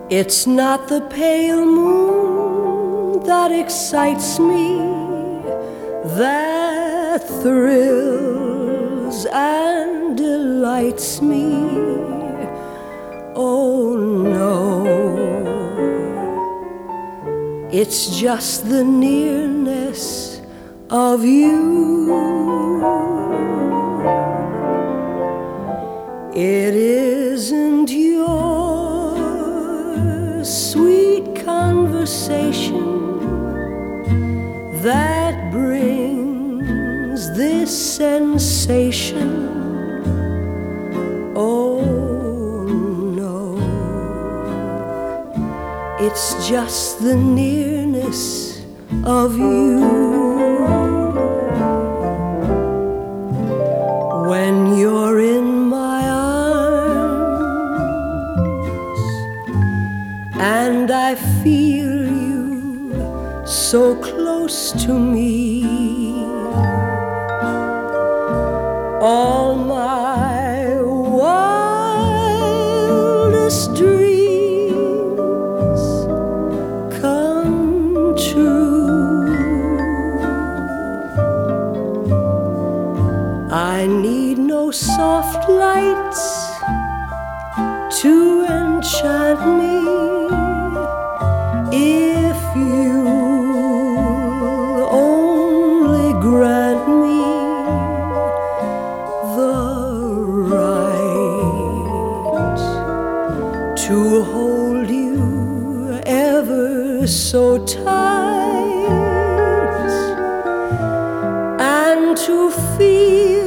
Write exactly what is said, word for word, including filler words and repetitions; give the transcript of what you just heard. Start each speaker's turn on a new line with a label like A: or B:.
A: It's not the pale moon that excites me, that thrills and delights me. Oh no, it's just the nearness of you. It isn't your sweet conversation that brings this sensation. Oh no, it's just the nearness of you. When you're in my arms and I feel you so close to me, all my wildest dreams come true. I need no soft lights to enchant me. If you only grant me the right to hold you ever so tight and to feel